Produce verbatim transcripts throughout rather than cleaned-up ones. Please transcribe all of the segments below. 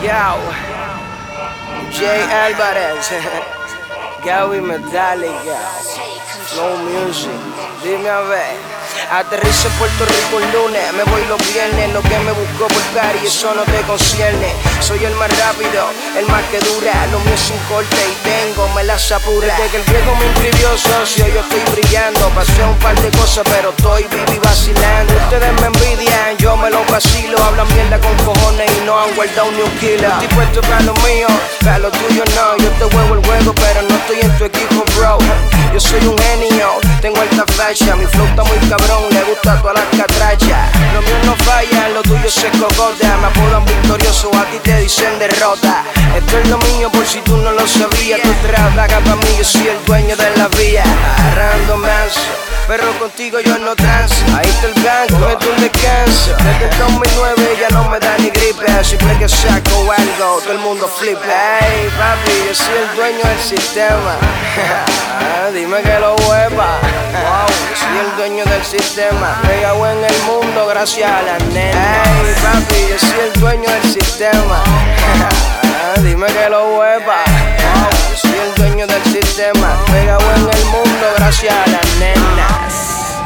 Yao, Jay Alvarez, Gaby Metallica, Flow Music, dime a ver. Aterrizo en Puerto Rico un lunes, me voy los viernes. Lo que me busco buscar y eso no te concierne. Soy el más rápido, el más que dura. Lo mío es un corte y tengo, me las apura. Desde que el viejo me inscribió socio, yo estoy brillando. Pasé un par de cosas, pero estoy viví vacilando. Ustedes me envidian, yo me lo vacilo. Hablan mierda con cojones y no han guardado ni un kilo. Estoy puesto para lo mío, para lo tuyo no. Yo te juego el juego, pero no estoy en tu equipo, bro. Yo soy un genio, tengo alta flecha. Mi flow está muy cabrón, le gusta todas las catrachas. Lo mío no falla, lo tuyo se cogota. Me apodan victorioso, a ti te dicen derrota. Esto es lo mío por si tú no lo sabías. Tú trabajas para mí, yo soy el dueño de la vía. Agarrando manso, pero contigo yo no transo. Ahí está el blanco, meto un descanso. Desde el dos mil nueve ya no me da ni gripe. Siempre que saco algo, todo el mundo flipa. Hey papi, yo soy el dueño del sistema. Dime que lo hueva. Wow, yo soy el dueño del sistema. Pegado en el mundo gracias a la nena. Hey papi, yo soy el dueño del sistema. Dime que lo hueva. Wow, yo soy el dueño del sistema. Pegado en el mundo gracias a las nenas.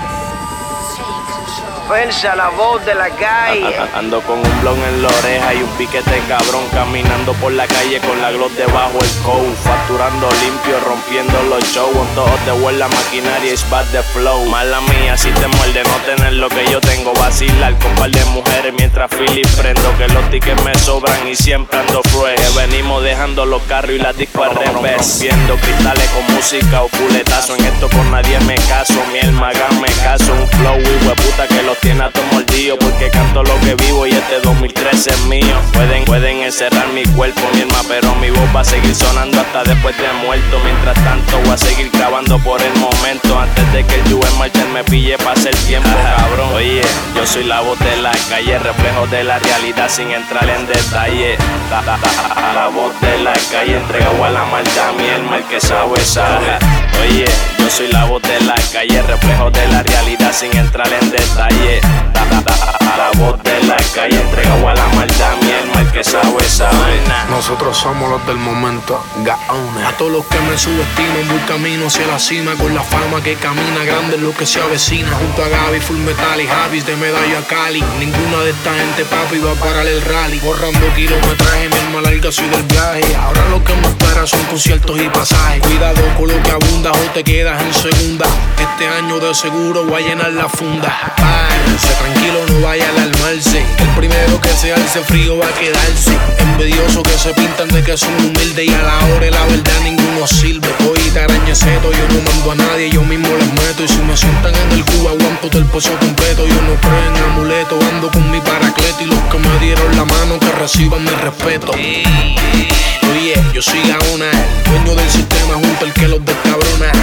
Fuerza, la voz de la calle. Ando con un blon en la oreja y un piquete cabrón. Caminando por la calle con la gloss debajo el coat. Facturando limpio, rompiendo los shows. En todos te huele la maquinaria, it's bad the flow. Mala mía, si te muerde no tener lo que yo tengo. Vacilar con par de mujeres mientras Philly prendo. Que los tickets me sobran y siempre ando fresh. Que venimos dejando los carros y las discos al revés. Rompiendo cristales con música o culetazo. En esto con nadie me caso. Mi alma hágame caso. Un flow y hueputa que los tiene a todo mordido. Porque canto lo que vivo y este dos mil trece es mío. Pueden, pueden encerrar mi cuerpo, mi alma, pero mi voz va a seguir sonando hasta después de muerto. Mientras tanto voy a seguir grabando por el momento. Antes de que el Juven Marshall me pille pa' hacer tiempo, cabrón. Oye, yo soy la voz de la calle, reflejo de la realidad sin entrar en detalle. La, la, la, la voz de la calle, entregado a la maldad, mi alma, el que sabe, sabe. Oye, yo soy la voz de la calle, reflejo de la realidad sin entrar en detalle. La, la, la, la voz de la calle, entregado a la maldad, mi alma, el que sabe, sabe. Nosotros somos los del momento, gaones. A todos los que me subestiman, voy camino hacia la cima. Con la fama que camina, grande es lo que se avecina. Junto a Gaby, Full Metal y Javis de Medallo a Cali. Ninguna de esta gente, papi, va a parar el rally. Borrando kilometraje, mi alma larga, soy del viaje. Ahora lo que me espera son conciertos y pasajes. Cuidado con lo que abunda o te quedas en segunda. Este año de seguro voy a llenar la funda. Párese, tranquilo, no vaya a alarmarse. El primero que se alce frío va a quedarse. Envidioso que se pintan de que son humildes y a la hora y la verdad ninguno sirve. Hoy te arañeceto, yo no mando a nadie, yo mismo les meto. Y si me sientan en el cubo aguanto todo el peso completo. Yo no creo en amuleto, ando con mi paracleto. Y los que me dieron la mano que reciban mi respeto. Oye, yo soy Gaona, el dueño del sistema junto al que los descabrona.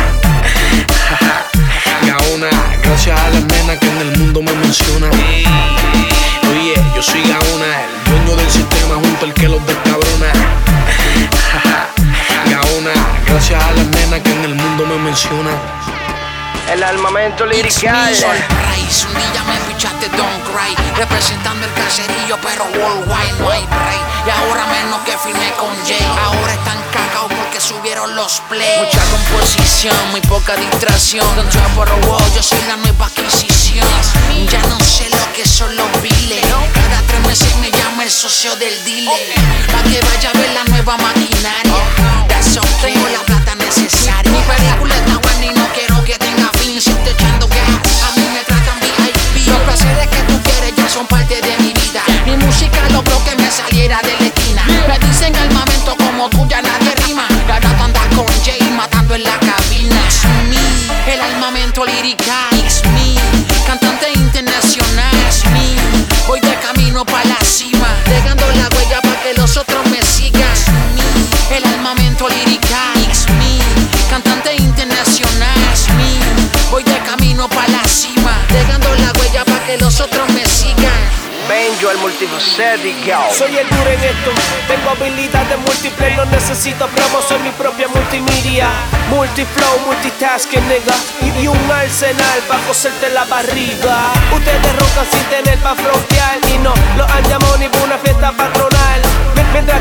Gaona, gracias a las nenas que en el mundo me mencionan. Oye, yo soy Gaona, el dueño del sistema junto al que los descabrona. Gaona, gracias a las nenas que en el mundo me mencionan. El armamento lirical. Un día me pichaste, don't cry. Representando el caserío, pero worldwide no hay break. Y ahora menos que firmé con Jay. Ahora están cagados porque subieron los plays. Mucha composición, muy poca distracción. Don't trap for a wall, yo soy la nueva adquisición. Ya no sé lo que son los biles. Cada tres meses me llama el socio del dealer. Pa' que vaya a ver la nueva maquinaria. That's okay. Tengo la plata necesaria. Mi película está buena y no quiero que tenga fin. Si estoy echando gas, a mí me tratan V I P. Los placeres que tú quieres ya son parte de mi vida. Mi música logró que me saliera de la esquina. Me dicen armamento como tú ya nadie rima. Ahora tú andas con Jay matando en la cabina. It's me, el armamento lirical. It's me, cantante internacional. It's me, voy de camino pa' la cima. Dejando la huella pa' que los otros me sigan. It's me, el armamento lirical. It's me, cantante internacional. It's me, voy de camino pa' la cima. Dejando la huella pa' que los otros me sigan. Benjo, el multifacético. Soy el duro en esto, tengo habilidades múltiples, no necesito promo, soy mi propia multimedia. Multiflow, multitasking, nigga. Y un arsenal pa' coserte la barriga. Ustedes roncan sin tener pa' frontear y no lo han llamado ni por una fiesta patronal. Mientras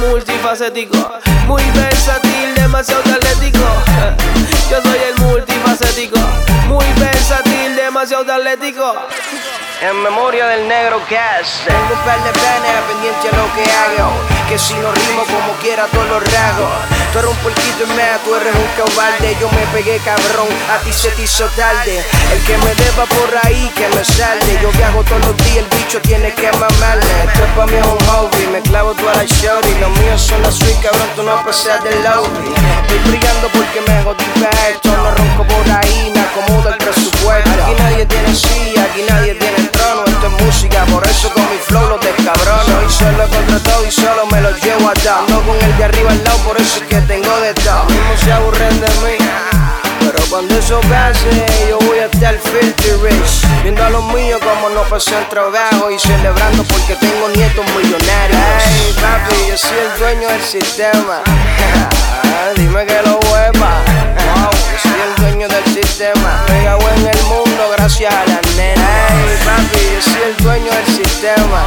multifacético, muy versátil, demasiado atlético. Yo soy el multifacético, muy versátil, demasiado atlético. En memoria del negro Cash, tengo un par de planes pendiente a lo que hago, que si no rimo como quiera todos los rasgos. Tú eres un puerquito y más, tú eres un cobarde. Yo me pegué cabrón, a ti se te hizo tarde. El que me deba por ahí, que me salde. Yo viajo todos los días, el bicho tiene que mamarme. Esto es pa' mí es un hobby, me clavo toda la shorty. Los míos son las sweet, cabrón, tú no pasas del lobby. Estoy brillando porque me jodí para esto. No ronco por ahí, me acomodo el presupuesto. Aquí nadie tiene silla, aquí nadie tiene trono. Esto es música, por eso con mi flow los descabrono. Soy solo contra todo y solo me los llevo a todo. Ando con el de arriba al lado, por eso es que tengo de todo. Mismo se aburren de mí, pero cuando eso pase yo voy a estar filthy rich, viendo a los míos como no pasan trabajo y celebrando porque tengo nietos millonarios. Hey papi, yo soy el dueño del sistema. Dime que lo hueva. Wow, yo soy el dueño del sistema. Pegado en el mundo gracias a la nena. Hey papi, yo soy el dueño del sistema.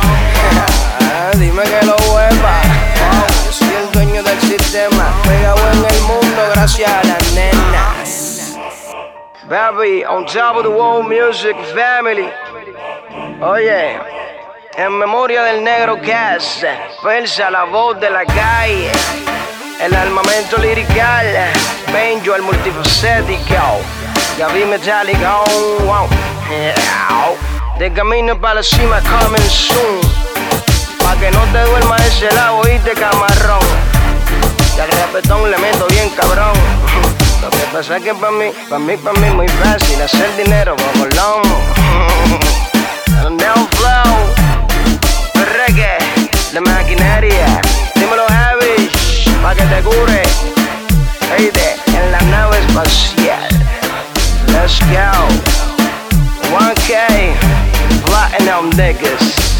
Dime que lo hueva. Wow, yo soy el dueño del sistema. Pegado en el mundo gracias a la nena. Baby, on top of the world music family. Oye, en memoria del negro Cash, Persa, la voz de la calle, el armamento lirical, Benjo, el multifacético, Gaby Metallica, oh, wow, yeah. De camino para la cima, coming soon. Pa' que no te duermas ese lado, oíste camarón. Que al rapetón le meto bien cabrón. Lo que pasa es que pa' mí, pa' mí, pa' mí muy fácil hacer dinero como lomo. El Neo Flow, el reggae, la maquinaria. Dímelo heavy, pa' que te cure. Oíste, en la nave espacial. Let's go. one K, Platinum niggas.